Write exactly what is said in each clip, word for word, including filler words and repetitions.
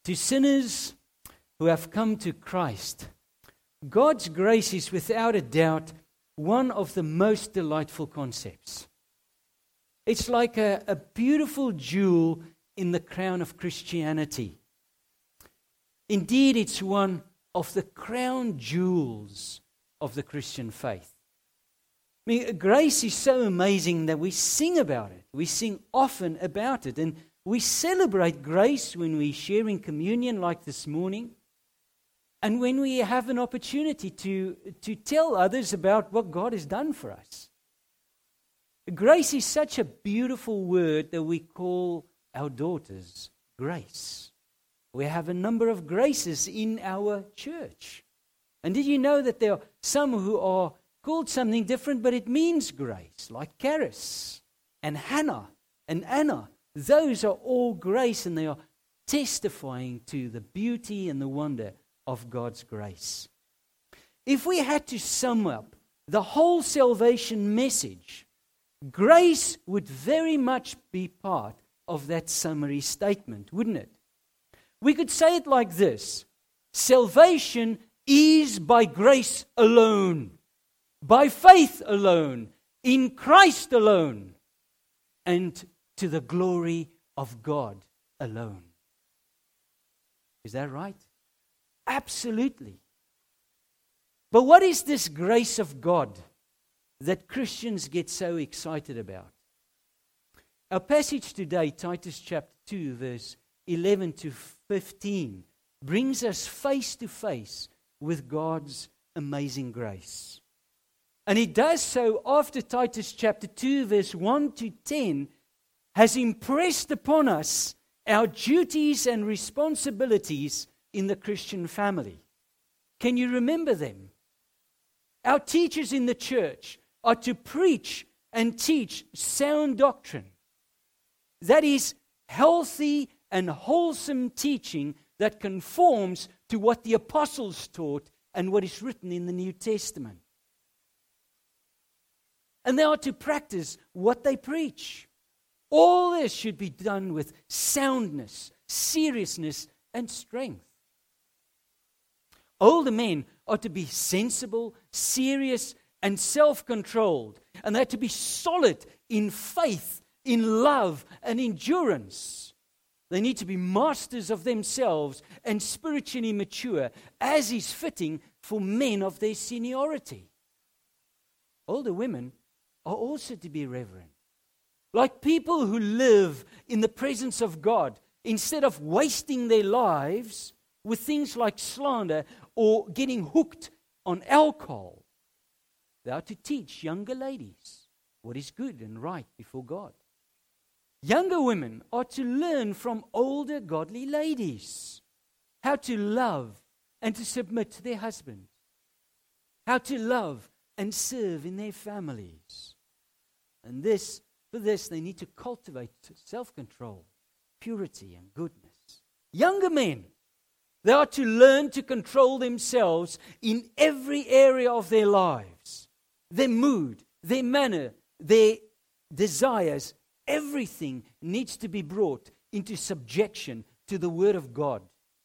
To sinners who have come to Christ, God's grace is without a doubt one of the most delightful concepts. It's like a, a beautiful jewel in the crown of Christianity. Indeed, it's one of the crown jewels of the Christian faith. I mean, grace is so amazing that we sing about it. We sing often about it. And we celebrate grace when we share in communion like this morning. And when we have an opportunity to, to tell others about what God has done for us. Grace is such a beautiful word that we call our daughters grace. We have a number of graces in our church. And did you know that there are some who are called something different, but it means grace, like Charis and Hannah and Anna. Those are all grace, and they are testifying to the beauty and the wonder of God's grace. If we had to sum up the whole salvation message, grace would very much be part of that summary statement, wouldn't it? We could say it like this: salvation is by grace alone, by faith alone, in Christ alone, and to the glory of God alone. Is that right? Absolutely. But what is this grace of God that Christians get so excited about? Our passage today, Titus chapter two, verse eleven to fifteen, brings us face to face with God's amazing grace. And he does so after Titus chapter two, verse one to ten, has impressed upon us our duties and responsibilities in the Christian family. Can you remember them? Our teachers in the church are to preach and teach sound doctrine. That is healthy and wholesome teaching that conforms to what the apostles taught and what is written in the New Testament. And they are to practice what they preach. All this should be done with soundness, seriousness, and strength. Older men are to be sensible, serious, and self-controlled. And they're to be solid in faith, in love, and endurance. They need to be masters of themselves and spiritually mature, as is fitting for men of their seniority. Older women are also to be reverent, like people who live in the presence of God, instead of wasting their lives with things like slander or getting hooked on alcohol. They are to teach younger ladies what is good and right before God. Younger women are to learn from older godly ladies how to love and to submit to their husbands, how to love and serve in their families. And this, for this, they need to cultivate self-control, purity, and goodness. Younger men, they are to learn to control themselves in every area of their lives. Their mood, their manner, their desires, everything needs to be brought into subjection to the Word of God.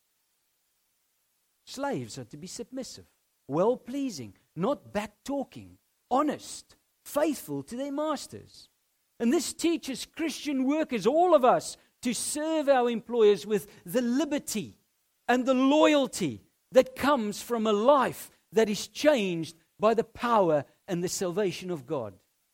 Slaves are to be submissive, well-pleasing, not back-talking, honest, faithful to their masters. And this teaches Christian workers, all of us, to serve our employers with the liberty and the loyalty that comes from a life that is changed by the power and the salvation of God.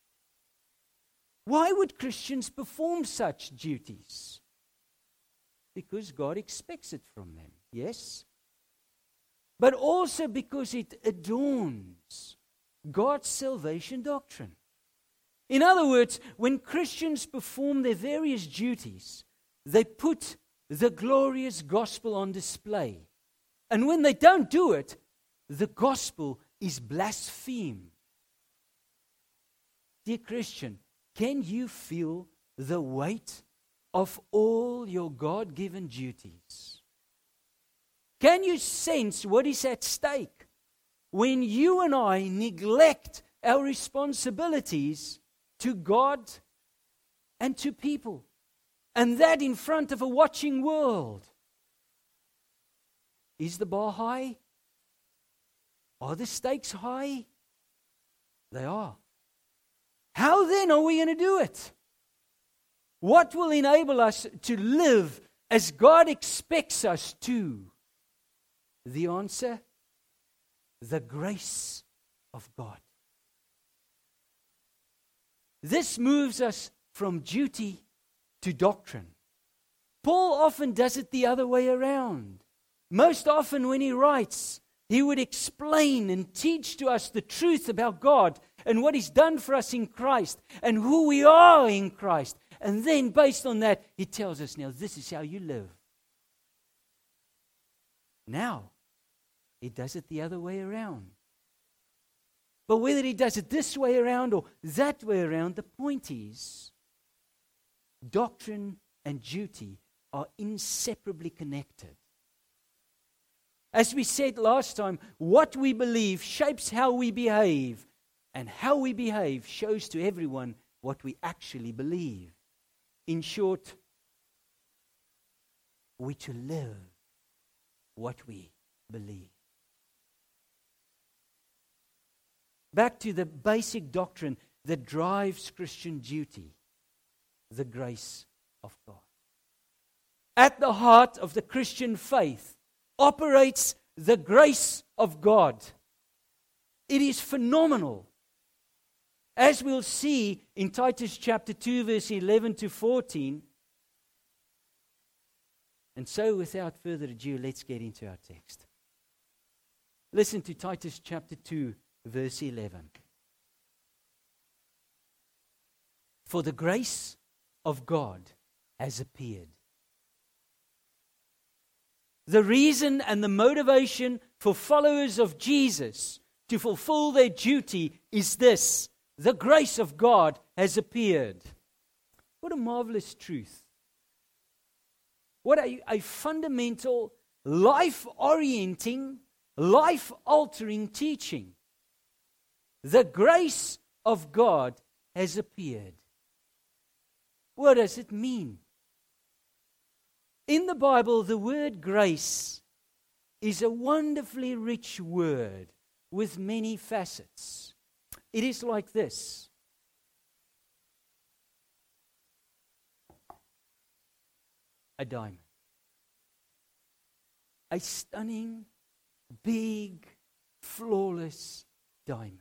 Why would Christians perform such duties? Because God expects it from them, yes? But also because it adorns God's salvation doctrine. In other words, when Christians perform their various duties, they put the glorious gospel on display. And when they don't do it, the gospel is blasphemed. Dear Christian, can you feel the weight of all your God-given duties? Can you sense what is at stake when you and I neglect our responsibilities to God and to people, and that in front of a watching world? Is the bar high? Are the stakes high? They are. How then are we going to do it? What will enable us to live as God expects us to? The answer? The grace of God. This moves us from duty to doctrine. Paul often does it the other way around. Most often when he writes, he would explain and teach to us the truth about God and what He's done for us in Christ and who we are in Christ. And then based on that, he tells us, now this is how you live. Now, he does it the other way around. But whether he does it this way around or that way around, the point is, doctrine and duty are inseparably connected. As we said last time, what we believe shapes how we behave, and how we behave shows to everyone what we actually believe. In short, we're to live what we believe. Back to the basic doctrine that drives Christian duty, the grace of God. At the heart of the Christian faith operates the grace of God. It is phenomenal. As we'll see in Titus chapter two, verse eleven to fourteen. And so, without further ado, let's get into our text. Listen to Titus chapter two, verse eleven. For the grace of God has appeared. The reason and the motivation for followers of Jesus to fulfill their duty is this: the grace of God has appeared. What a marvelous truth. What a, a fundamental, life-orienting, life-altering teaching. The grace of God has appeared. What does it mean? In the Bible, the word grace is a wonderfully rich word with many facets. It is like this. A diamond. A stunning, big, flawless diamond.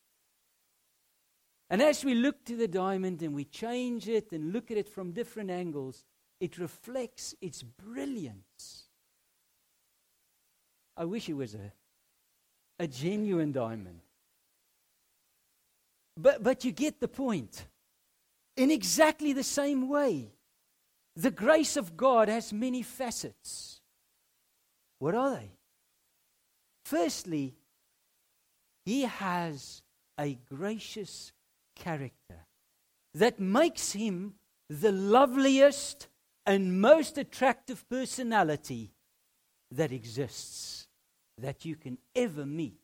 And as we look to the diamond and we change it and look at it from different angles, it reflects its brilliance. I wish it was a, a genuine diamond. But, but you get the point. In exactly the same way, the grace of God has many facets. What are they? Firstly, He has a gracious character that makes Him the loveliest and most attractive personality that exists, that you can ever meet.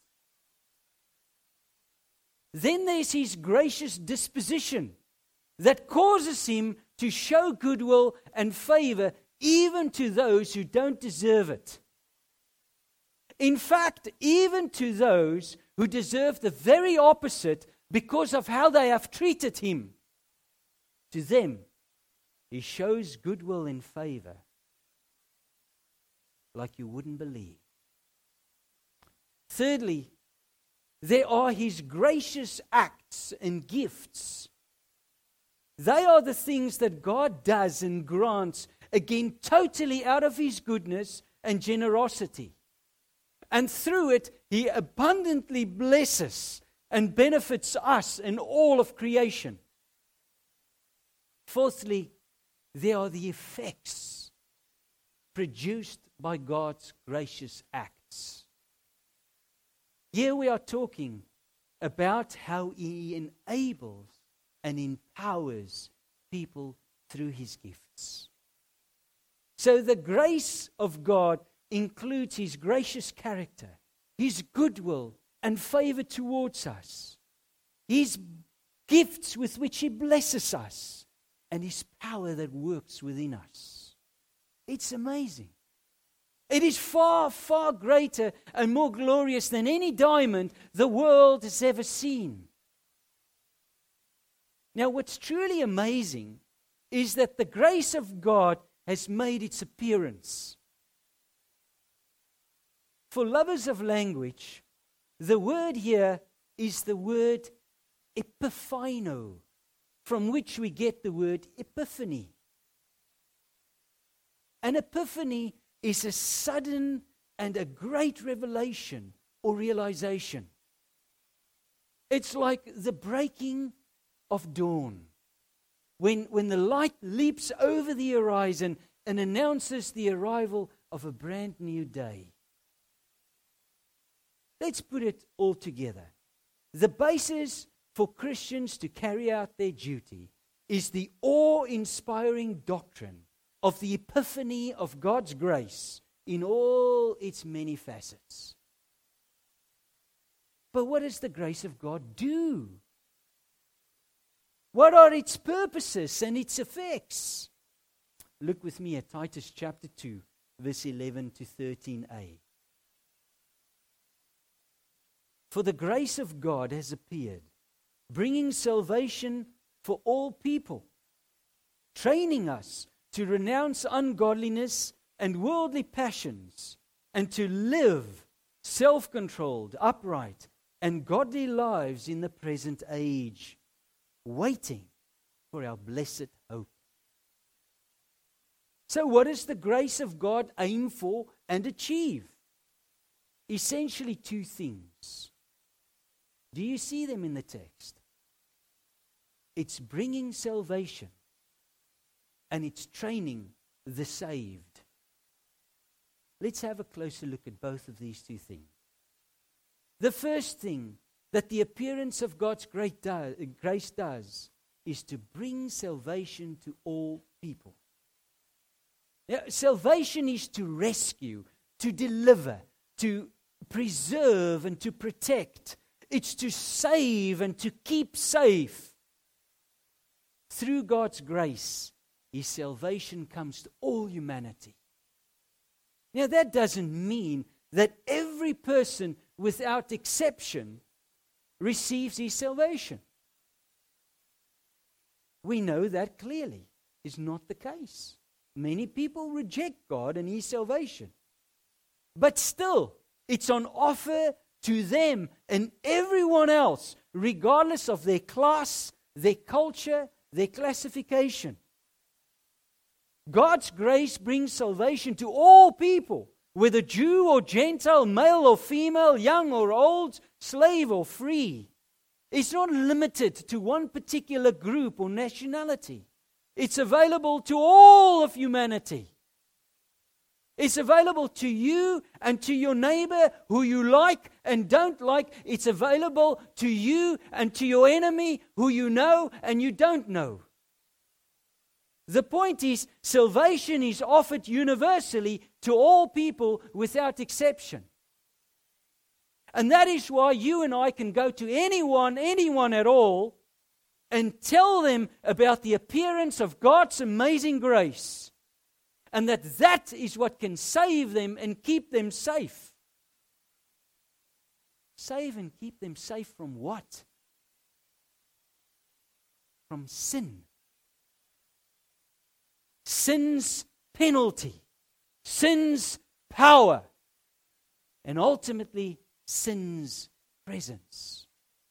Then there's His gracious disposition that causes Him to show goodwill and favor even to those who don't deserve it. In fact, even to those who deserve the very opposite because of how they have treated Him. To them, He shows goodwill and favor like you wouldn't believe. Thirdly, there are His gracious acts and gifts. They are the things that God does and grants, again, totally out of His goodness and generosity. And through it, He abundantly blesses and benefits us and all of creation. Fourthly, there are the effects produced by God's gracious acts. Here we are talking about how He enables and empowers people through His gifts. So the grace of God includes His gracious character, His goodwill and favor towards us, His gifts with which He blesses us, and His power that works within us. It's amazing. It is far, far greater and more glorious than any diamond the world has ever seen. Now, what's truly amazing is that the grace of God has made its appearance. For lovers of language, the word here is the word epiphino, from which we get the word epiphany. An epiphany is a sudden and a great revelation or realization. It's like the breaking of dawn. When, when the light leaps over the horizon and announces the arrival of a brand new day. Let's put it all together. The basis for Christians to carry out their duty is the awe-inspiring doctrine of the epiphany of God's grace in all its many facets. But what does the grace of God do? What are its purposes and its effects? Look with me at Titus chapter two, verse eleven to thirteen a. For the grace of God has appeared, bringing salvation for all people, training us to renounce ungodliness and worldly passions, and to live self-controlled, upright, and godly lives in the present age, waiting for our blessed hope. So what does the grace of God aim for and achieve? Essentially two things. Do you see them in the text? It's bringing salvation and it's training the saved. Let's have a closer look at both of these two things. The first thing that the appearance of God's great do- grace does is to bring salvation to all people. Now, salvation is to rescue, to deliver, to preserve and to protect. It's to save and to keep safe. Through God's grace, His salvation comes to all humanity. Now, that doesn't mean that every person, without exception, receives His salvation. We know that clearly is not the case. Many people reject God and His salvation. But still, it's on offer to them and everyone else, regardless of their class, their culture, their classification. God's grace brings salvation to all people, whether Jew or Gentile, male or female, young or old, slave or free. It's not limited to one particular group or nationality. It's available to all of humanity. It's available to you and to your neighbor who you like and don't like. It's available to you and to your enemy who you know and you don't know. The point is, salvation is offered universally to all people without exception. And that is why you and I can go to anyone, anyone at all, and tell them about the appearance of God's amazing grace. And that that is what can save them and keep them safe. Save and keep them safe from what? From sin. Sin's penalty. Sin's power. And ultimately, sin's presence.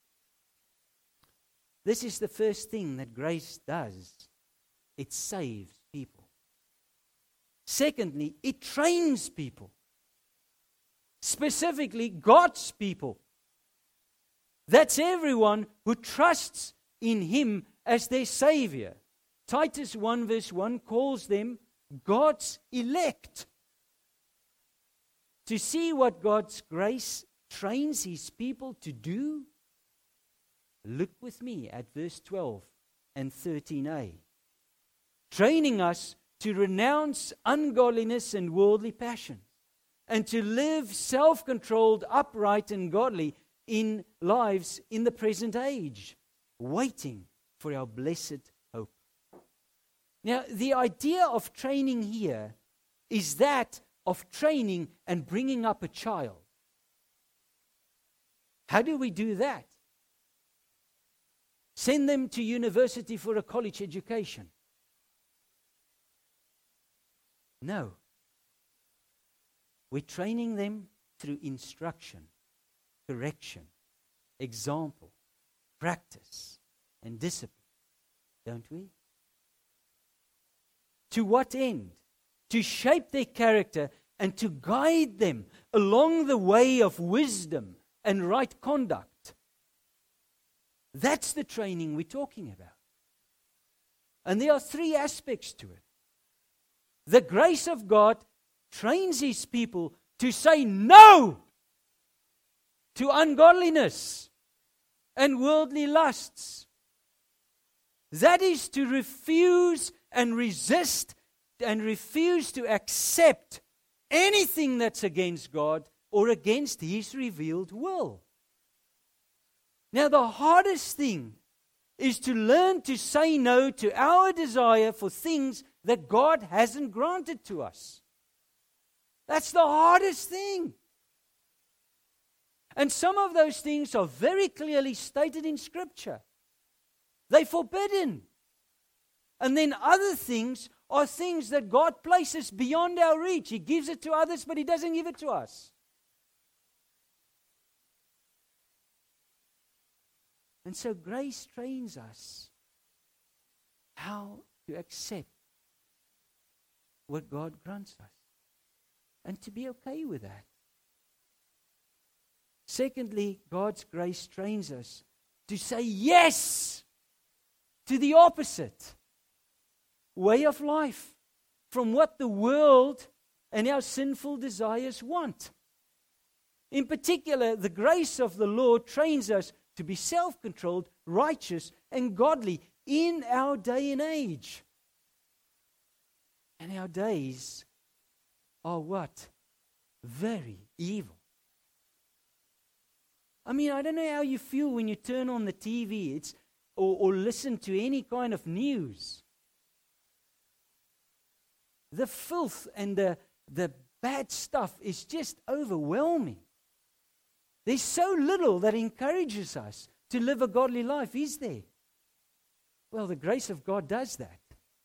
This is the first thing that grace does. It saves people. Secondly, it trains people. Specifically, God's people. That's everyone who trusts in Him as their Savior. Titus one verse one calls them God's elect. To see what God's grace trains His people to do, look with me at verse twelve and thirteen a. Training us to renounce ungodliness and worldly passion, and to live self-controlled, upright, and godly in lives in the present age, waiting for our blessed hope. Now, the idea of training here is that of training and bringing up a child. How do we do that? Send them to university for a college education? No. We're training them through instruction, correction, example, practice, and discipline, don't we? To what end? To shape their character and to guide them along the way of wisdom and right conduct. That's the training we're talking about. And there are three aspects to it. The grace of God trains His people to say no to ungodliness and worldly lusts. That is to refuse and resist and refuse to accept anything that's against God or against His revealed will. Now, the hardest thing is to learn to say no to our desire for things that God hasn't granted to us. That's the hardest thing. And some of those things are very clearly stated in Scripture. They're forbidden. And then other things are things that God places beyond our reach. He gives it to others, but He doesn't give it to us. And so grace trains us how to accept what God grants us and to be okay with that. Secondly, God's grace trains us to say yes to the opposite way of life from what the world and our sinful desires want. In particular, the grace of the Lord trains us to be self-controlled, righteous, and godly in our day and age. And our days are what? Very evil. I mean, I don't know how you feel when you turn on the T V it's, or, or listen to any kind of news. The filth and the, the bad stuff is just overwhelming. There's so little that encourages us to live a godly life, is there? Well, the grace of God does that.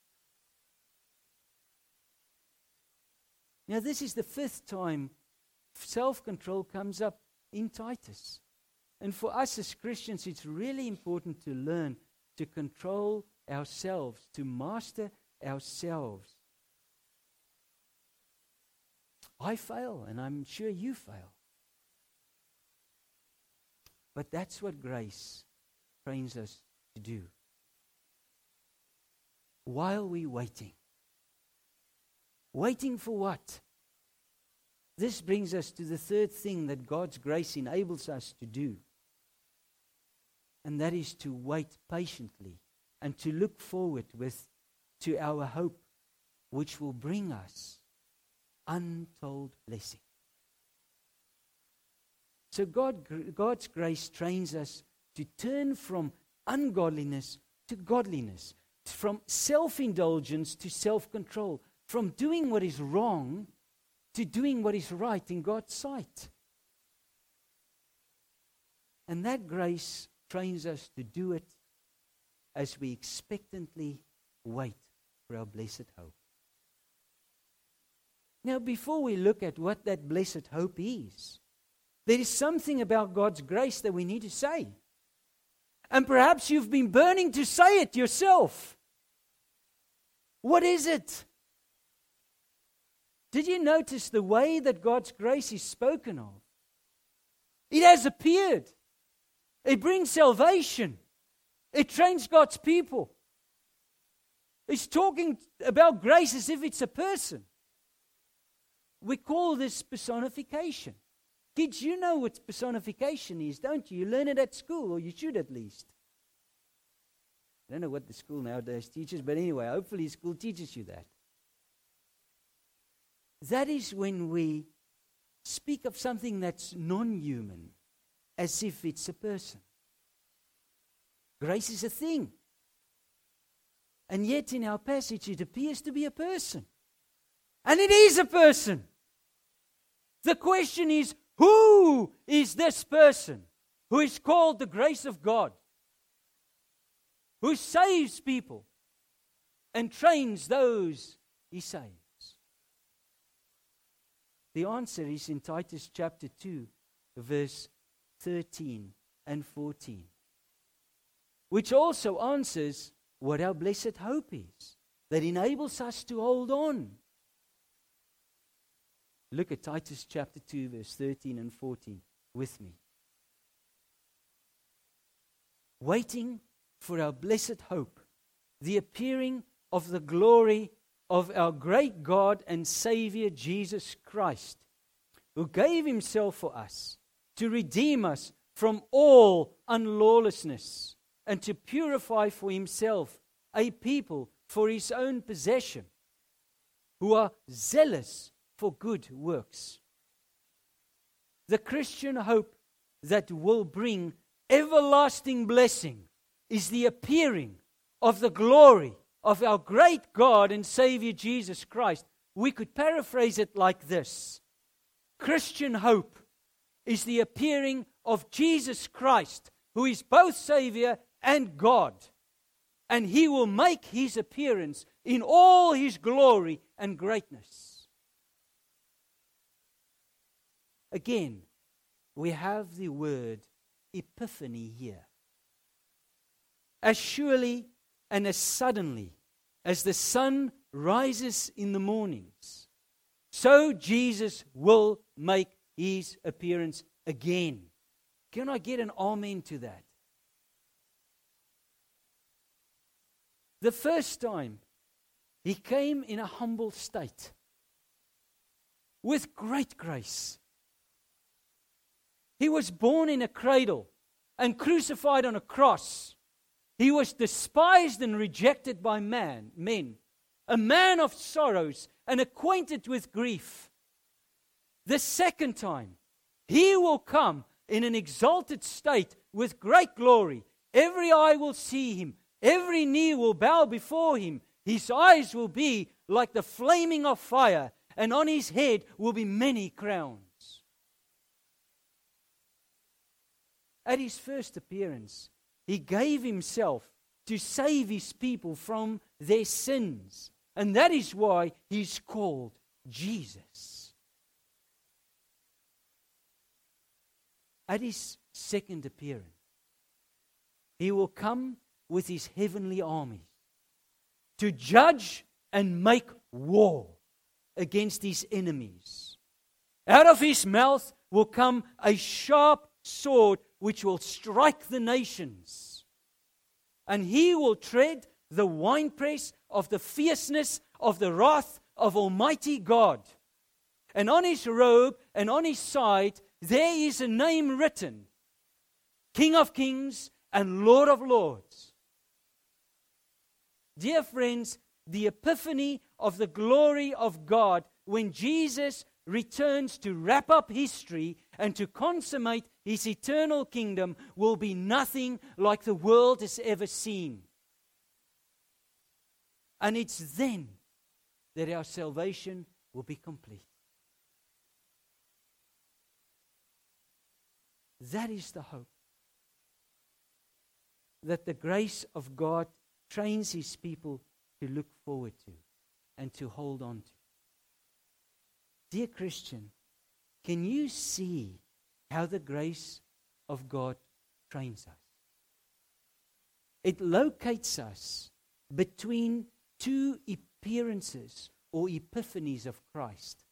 Now, this is the fifth time self-control comes up in Titus. And for us as Christians, it's really important to learn to control ourselves, to master ourselves. I fail, and I'm sure you fail. But that's what grace trains us to do. While we're waiting. Waiting for what? This brings us to the third thing that God's grace enables us to do. And that is to wait patiently and to look forward with to our hope, which will bring us untold blessing. So God, God's grace trains us to turn from ungodliness to godliness, from self-indulgence to self-control, from doing what is wrong to doing what is right in God's sight. And that grace trains us to do it as we expectantly wait for our blessed hope. Now, before we look at what that blessed hope is, there is something about God's grace that we need to say. And perhaps you've been burning to say it yourself. What is it? Did you notice the way that God's grace is spoken of? It has appeared. It brings salvation. It trains God's people. It's talking about grace as if it's a person. We call this personification. Kids, you know what personification is, don't you? You learn it at school, or you should at least. I don't know what the school nowadays teaches, but anyway, hopefully school teaches you that. That is when we speak of something that's non-human, as if it's a person. Grace is a thing. And yet in our passage it appears to be a person. And it is a person. The question is, who is this person who is called the grace of God, who saves people and trains those He saves? The answer is in Titus chapter two, verse thirteen and fourteen, which also answers what our blessed hope is, that enables us to hold on. Look at Titus chapter two, verse thirteen and fourteen with me. Waiting for our blessed hope, the appearing of the glory of our great God and Savior Jesus Christ, who gave Himself for us to redeem us from all unlawlessness and to purify for Himself a people for His own possession, who are zealous for good works. The Christian hope that will bring everlasting blessing is the appearing of the glory of our great God and Savior Jesus Christ. We could paraphrase it like this: Christian hope is the appearing of Jesus Christ, who is both Savior and God. And He will make His appearance in all His glory and greatness. Again, we have the word epiphany here. As surely and as suddenly as the sun rises in the mornings, so Jesus will make His appearance again. Can I get an amen to that? The first time, He came in a humble state, with great grace. He was born in a cradle and crucified on a cross. He was despised and rejected by man, men, a man of sorrows and acquainted with grief. The second time, He will come in an exalted state with great glory. Every eye will see Him. Every knee will bow before Him. His eyes will be like the flaming of fire, and on His head will be many crowns. At His first appearance, He gave Himself to save His people from their sins. And that is why He's called Jesus. At His second appearance, He will come with His heavenly armies to judge and make war against His enemies. Out of His mouth will come a sharp sword which will strike the nations. And He will tread the winepress of the fierceness of the wrath of Almighty God. And on His robe and on His side there is a name written: King of Kings and Lord of Lords. Dear friends, the epiphany of the glory of God, when Jesus returns to wrap up history and to consummate His eternal kingdom, will be nothing like the world has ever seen. And it's then that our salvation will be complete. That is the hope that the grace of God trains His people to look forward to and to hold on to. Dear Christian, can you see how the grace of God trains us? It locates us between two appearances or epiphanies of Christ.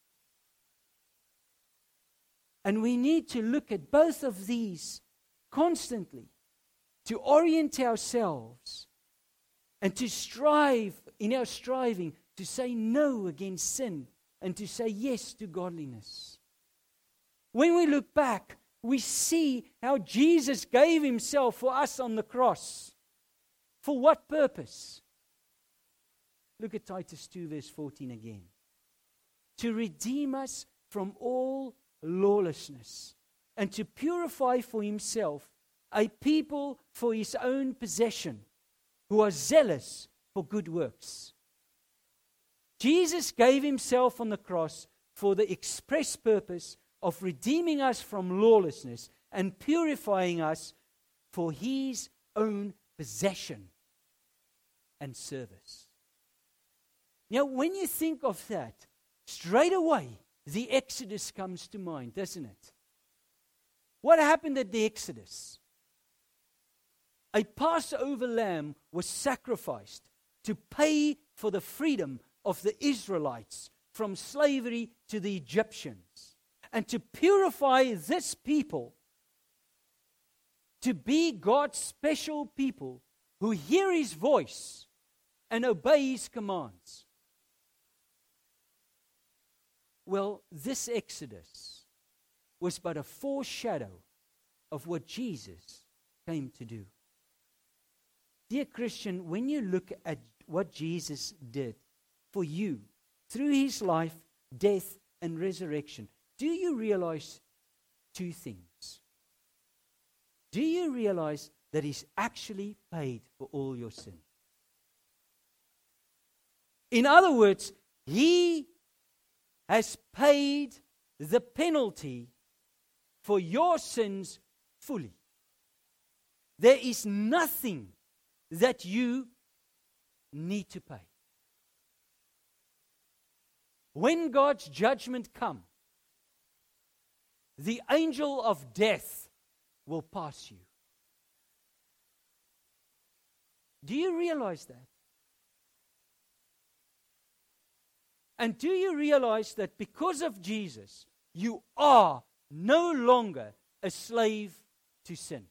And we need to look at both of these constantly to orient ourselves and to strive, in our striving, to say no against sin and to say yes to godliness. When we look back, we see how Jesus gave Himself for us on the cross. For what purpose? Look at Titus two verse fourteen again. To redeem us from all lawlessness and to purify for Himself a people for His own possession, who are zealous for good works. Jesus gave Himself on the cross for the express purpose of redeeming us from lawlessness and purifying us for His own possession and service. Now, when you think of that, straight away, the Exodus comes to mind, doesn't it? What happened at the Exodus? A Passover lamb was sacrificed to pay for the freedom of the Israelites from slavery to the Egyptians, and to purify this people to be God's special people who hear His voice and obey His commands. Well, this Exodus was but a foreshadow of what Jesus came to do. Dear Christian, when you look at what Jesus did for you through His life, death, and resurrection, do you realize two things? Do you realize that He's actually paid for all your sin? In other words, He has paid the penalty for your sins fully. There is nothing that you need to pay. When God's judgment comes, the angel of death will pass you. Do you realize that? And do you realize that because of Jesus, you are no longer a slave to sin?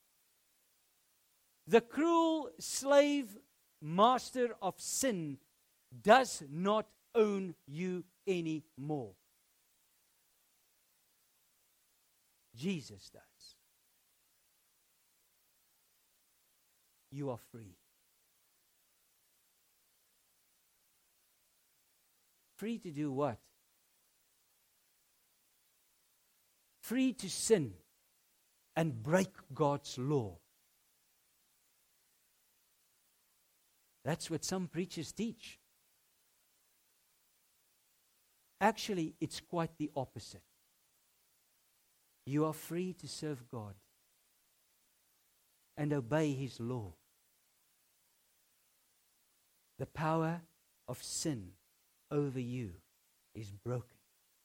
The cruel slave master of sin does not own you anymore. Jesus does. You are free. Free to do what? Free to sin and break God's law. That's what some preachers teach. Actually, it's quite the opposite. You are free to serve God and obey His law. The power of sin over you is broken.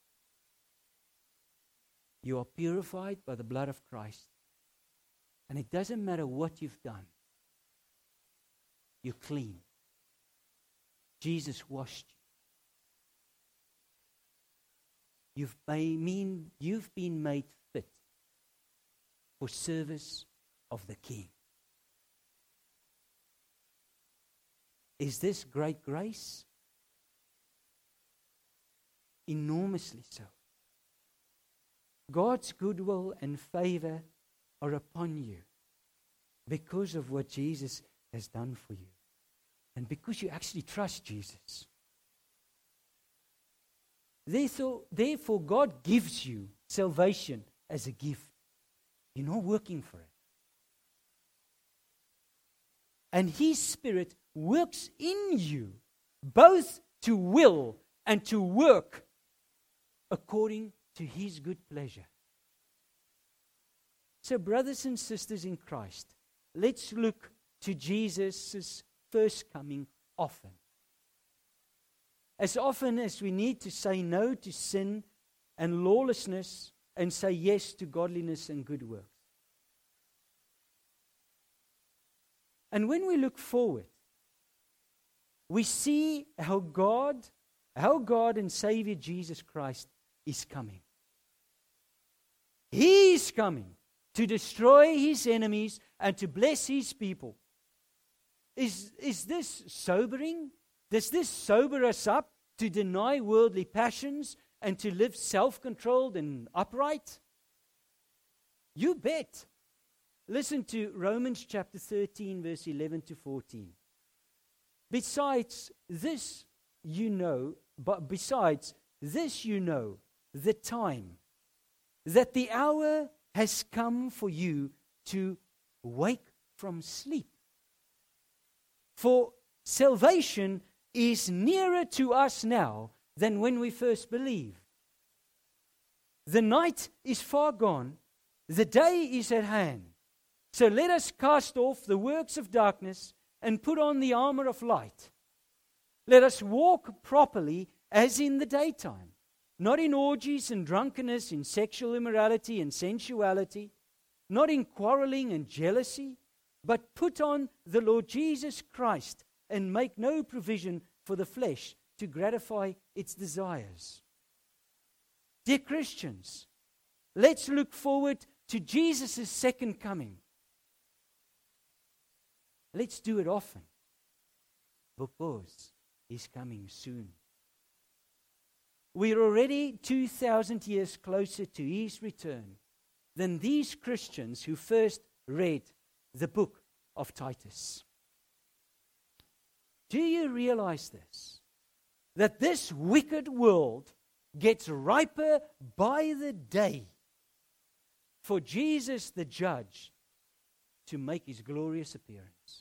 You are purified by the blood of Christ. And it doesn't matter what you've done. You're clean. Jesus washed you. You've, made, mean, you've been made fit for service of the King. Is this great grace? Enormously so. God's goodwill and favor are upon you because of what Jesus has done for you. And because you actually trust Jesus. Therefore, therefore, God gives you salvation as a gift. You're not working for it. And His Spirit works in you both to will and to work according to His good pleasure. So, brothers and sisters in Christ, let's look to Jesus' first coming often. As often as we need to say no to sin and lawlessness and say yes to godliness and good works. And when we look forward, we see how God, how God and Savior Jesus Christ is coming. He is coming to destroy His enemies and to bless His people. Is, is this sobering? Does this sober us up to deny worldly passions and to live self-controlled and upright? You bet. Listen to Romans chapter thirteen, verse eleven to fourteen. Besides this you know, but besides this you know, the time, that the hour has come for you to wake from sleep. For salvation is nearer to us now than when we first believed. The night is far gone, the day is at hand. So let us cast off the works of darkness and put on the armor of light. Let us walk properly as in the daytime, not in orgies and drunkenness, in sexual immorality and sensuality, not in quarreling and jealousy, but put on the Lord Jesus Christ and make no provision for the flesh to gratify its desires. Dear Christians, let's look forward to Jesus' second coming. Let's do it often, because He's coming soon. We're already two thousand years closer to His return than these Christians who first read the book of Titus. Do you realize this? That this wicked world gets riper by the day for Jesus the judge to make His glorious appearance.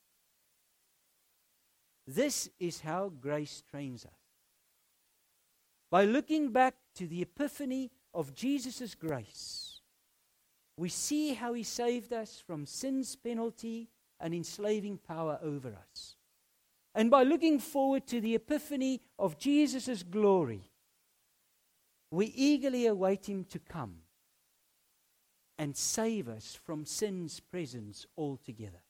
This is how grace trains us. By looking back to the epiphany of Jesus' grace, we see how He saved us from sin's penalty and enslaving power over us. And by looking forward to the epiphany of Jesus' glory, we eagerly await Him to come and save us from sin's presence altogether.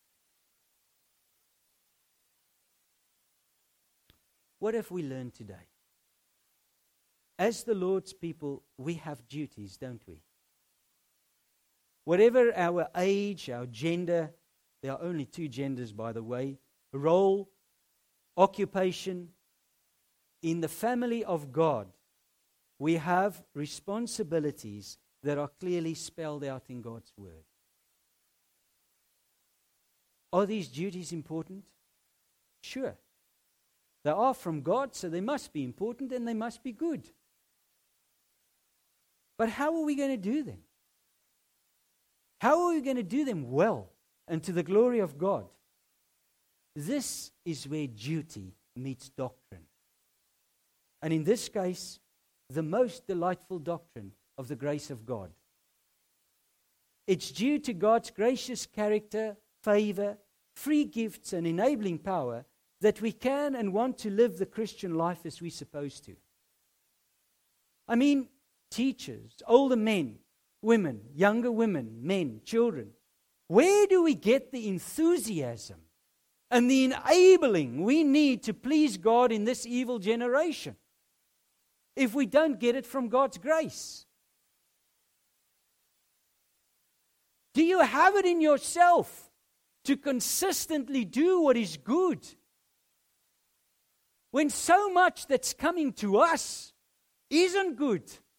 What have we learned today? As the Lord's people, we have duties, don't we? Whatever our age, our gender, there are only two genders, by the way, role, occupation, in the family of God, we have responsibilities that are clearly spelled out in God's Word. Are these duties important? Sure. They are from God, so they must be important and they must be good. But how are we going to do them? How are we going to do them well and to the glory of God? This is where duty meets doctrine. And in this case, the most delightful doctrine of the grace of God. It's due to God's gracious character, favor, free gifts, and enabling power that we can and want to live the Christian life as we're supposed to. I mean, teachers, older men, women, younger women, men, children. Where do we get the enthusiasm and the enabling we need to please God in this evil generation if we don't get it from God's grace? Do you have it in yourself to consistently do what is good when so much that's coming to us isn't good?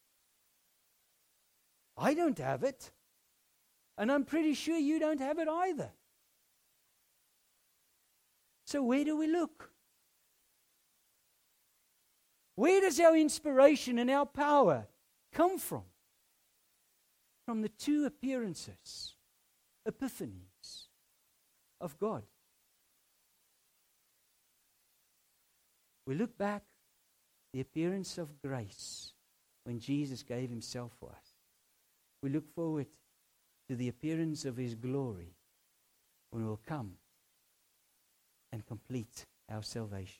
I don't have it, and I'm pretty sure you don't have it either. So where do we look? Where does our inspiration and our power come from? From the two appearances, epiphanies of God. We look back, the appearance of grace when Jesus gave Himself for us. We look forward to the appearance of His glory when He will come and complete our salvation.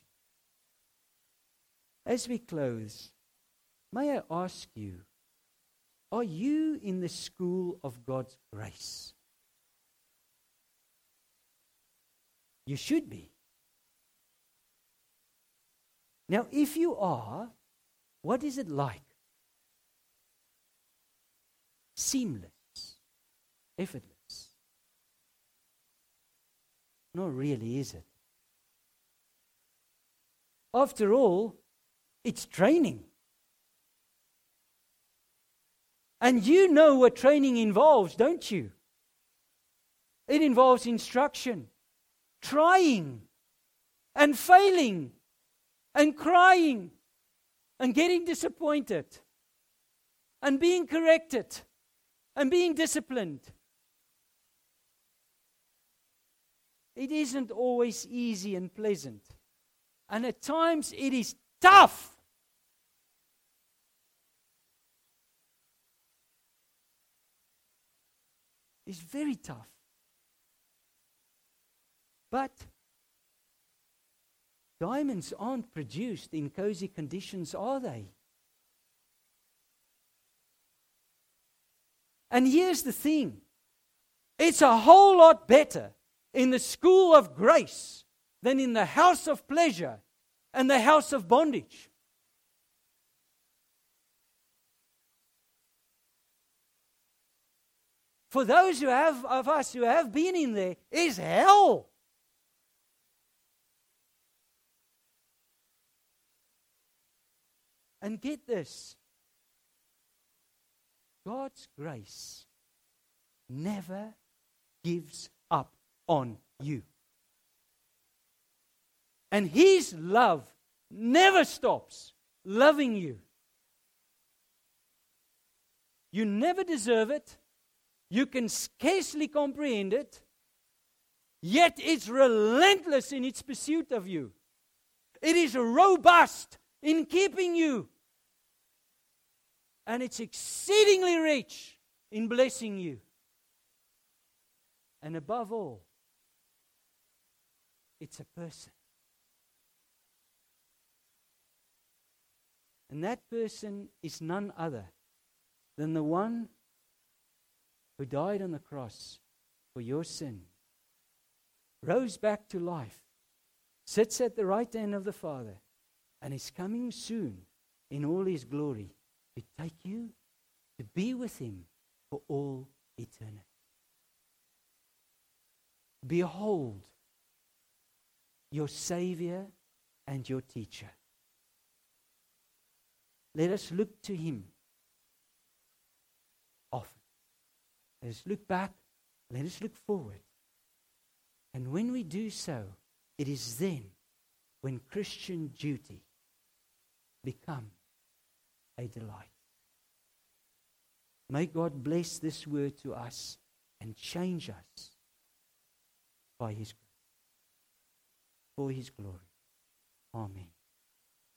As we close, may I ask you, are you in the school of God's grace? You should be. Now, if you are, what is it like? Seamless, effortless. Not really, is it? After all, it's training. And you know what training involves, don't you? It involves instruction, trying, and failing, and crying, and getting disappointed, and being corrected, and being disciplined. It isn't always easy and pleasant. And at times it is tough. is very tough. But diamonds aren't produced in cozy conditions, are they? And here's the thing. It's a whole lot better in the school of grace than in the house of pleasure and the house of bondage. For those who have of us who have been in there, is hell. And get this. God's grace never gives up on you. And His love never stops loving you. You never deserve it. You can scarcely comprehend it. Yet it's relentless in its pursuit of you. It is robust in keeping you. And it's exceedingly rich in blessing you. And above all, it's a person. And that person is none other than the one who died on the cross for your sin, rose back to life, sits at the right hand of the Father, and is coming soon in all His glory to take you to be with Him for all eternity. Behold your Savior and your Teacher. Let us look to Him often. Let us look back. Let us look forward. And when we do so, it is then when Christian duty becomes a delight. May God bless this word to us and change us by His grace, for His glory. Amen.